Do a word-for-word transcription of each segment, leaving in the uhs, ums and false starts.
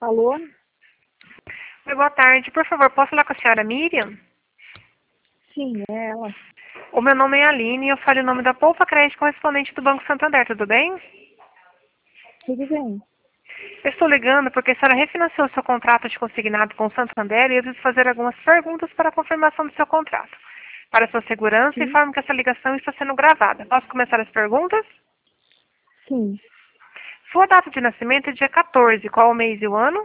Alô? Oi, boa tarde. Por favor, posso falar com a senhora Miriam? Sim, é ela. O meu nome é Aline e eu falo em nome da Poupa Crédito correspondente do Banco Santander, tudo bem? Tudo bem? Eu estou ligando porque a senhora refinanciou seu contrato de consignado com o Santander e eu preciso fazer algumas perguntas para a confirmação do seu contrato. Para sua segurança, Sim. informo que essa ligação está sendo gravada. Posso começar as perguntas? Sim. Sua data de nascimento é dia quatorze. Qual o mês e o ano?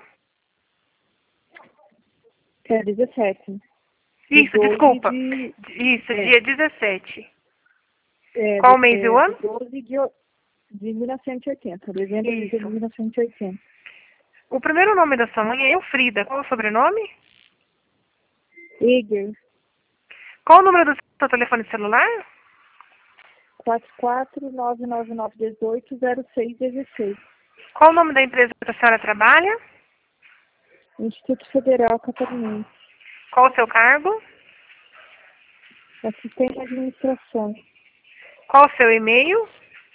É dezessete. De Isso, doze desculpa. de... Isso, É, dia dezessete. é, Qual o de, mês e o é, de ano? doze de, o- de mil novecentos e oitenta. Dezembro de Isso. mil novecentos e oitenta. O primeiro nome da sua mãe é Elfrida. Qual o sobrenome? Eger, Qual o número do seu telefone celular? quatro quatro nove nove nove um oito zero seis um seis. Qual o nome da empresa que a senhora trabalha? Instituto Federal Catarinense. Qual o seu cargo? Assistente de administração. Qual o seu e-mail?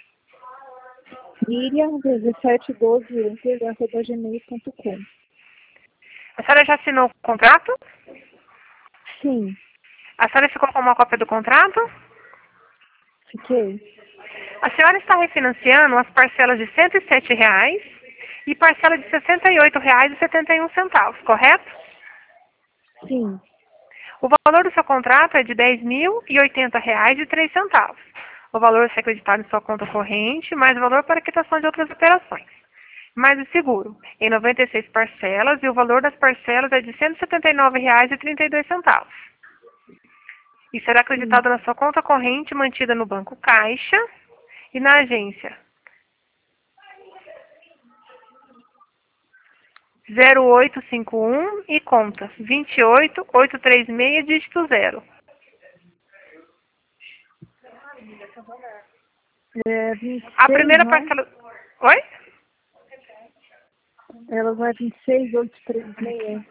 Miriam, dezessete doze, Eger, arroba gmail ponto com. A senhora já assinou o contrato? Sim, A senhora ficou com uma cópia do contrato? fiquei. A senhora está refinanciando as parcelas de cento e sete reais e parcela de sessenta e oito reais e setenta e um centavos, correto? Sim, O valor do seu contrato é de dez mil e oitenta reais e três centavos. O valor a ser acreditado em sua conta corrente, mais o valor para quitação de outras operações. Mais o seguro, em noventa e seis parcelas, e o valor das parcelas é de cento e setenta e nove reais e trinta e dois centavos. E será sim. acreditado na sua conta corrente mantida no Banco Caixa e na agência zero oito cinco um e conta vinte e oito oito três seis, dígito zero. É vinte e A seis, primeira não é? parcela... Oi? Ela vai vinte e seis, oito três seis.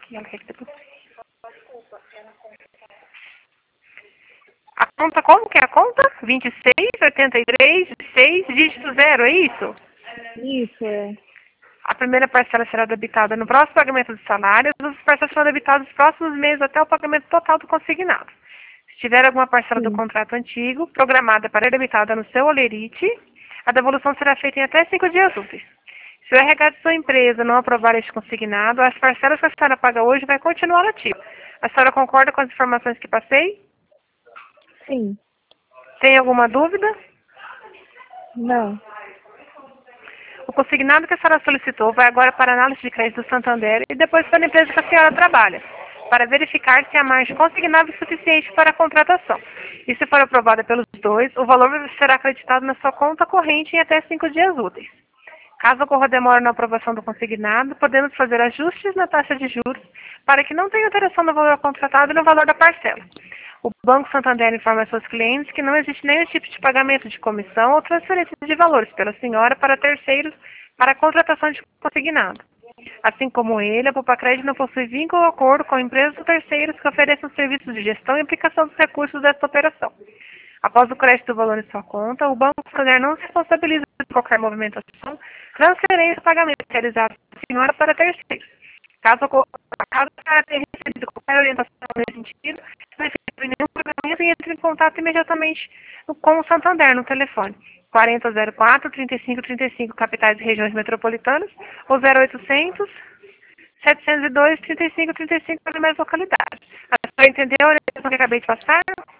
A conta, como que é a conta? vinte e seis oitenta e três seis, dígito zero, é isso? Isso, é. A primeira parcela será debitada no próximo pagamento do salário, as outras parcelas serão debitadas nos próximos meses até o pagamento total do consignado. Se tiver alguma parcela do Sim, contrato antigo, programada para ser debitada no seu olerite, a devolução será feita em até cinco dias úteis. Se o R H de sua empresa não aprovar este consignado, as parcelas que a senhora paga hoje vai continuar ativa. A senhora concorda com as informações que passei? sim. Tem alguma dúvida? Não. O consignado que a senhora solicitou vai agora para a análise de crédito do Santander e depois para a empresa que a senhora trabalha, para verificar se a margem consignável é suficiente para a contratação. E se for aprovada pelos dois, o valor será acreditado na sua conta corrente em até cinco dias úteis. Caso ocorra demora na aprovação do consignado, podemos fazer ajustes na taxa de juros para que não tenha alteração no valor contratado e no valor da parcela. O Banco Santander informa aos seus clientes que não existe nenhum tipo de pagamento de comissão ou transferência de valores pela senhora para terceiros para a contratação de consignado. Assim como ele, a Poupa Crédito não possui vínculo ou acordo com empresas ou terceiros que ofereçam serviços de gestão e aplicação dos recursos desta operação. Após o crédito do valor em sua conta, o Banco Santander não se responsabiliza por qualquer movimentação, transferência ou pagamento realizado pela senhora para terceiros. Caso, ocorra- caso a senhora tenha recebido qualquer orientação nesse sentido, não efetue nenhum pagamento e entre em contato imediatamente no- com o Santander no telefone quarenta zero quatro, trinta e cinco trinta e cinco, capitais e regiões metropolitanas, ou zero oitocentos, setecentos e dois, trinta e cinco trinta e cinco para mais localidades. A senhora entendeu a orientação que acabei de passar?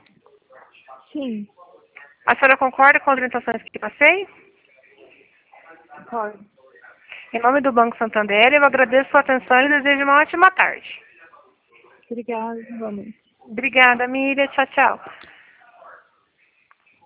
Sim. A senhora concorda com as orientações que passei? Pode. Em nome do Banco Santander, eu agradeço sua atenção e desejo uma ótima tarde. Obrigada, igualmente. Obrigada, Miriam. Tchau, tchau.